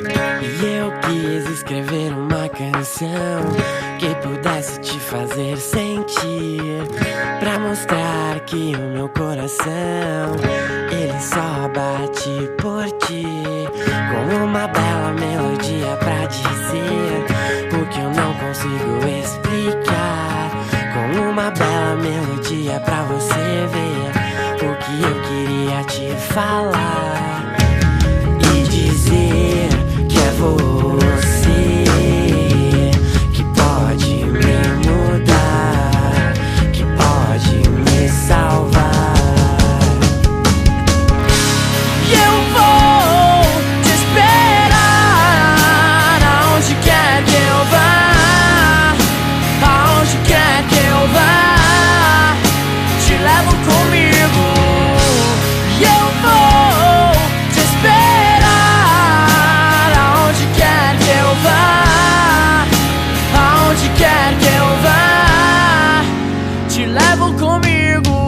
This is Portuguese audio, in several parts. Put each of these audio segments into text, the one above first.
E eu quis escrever uma canção que pudesse te fazer sentir, pra mostrar que o meu coração, ele só bate por ti, com uma bela melodia pra dizer o que eu não consigo explicar, com uma bela melodia pra você ver o que eu queria te falar e dizer que é você que pode me mudar, que pode me salvar. E eu vou te esperar aonde quer que eu vá, aonde quer que eu vá, te levo comigo. E eu vou te esperar aonde quer que eu vá, aonde quer que eu vá, te levo comigo.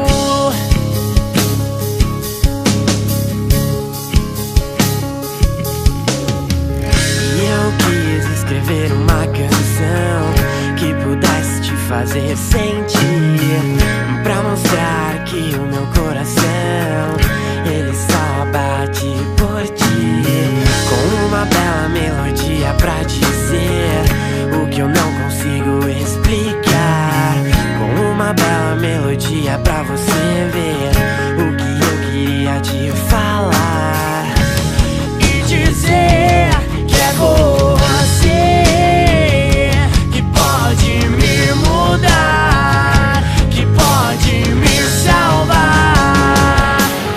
E eu quis escrever uma canção que pudesse te fazer sentir, pra mostrar que o meu coração, ele só bate por ti, com uma bela melodia pra dizer o que eu não consigo explicar, com uma bela melodia pra você ver o que eu queria te falar e dizer que é você que pode me mudar, que pode me salvar.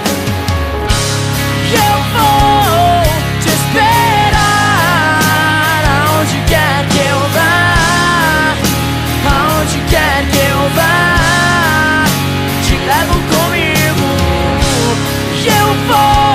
E eu vou te esperar aonde quer que eu vá, aonde quer que eu vá, te levo comigo. E eu vou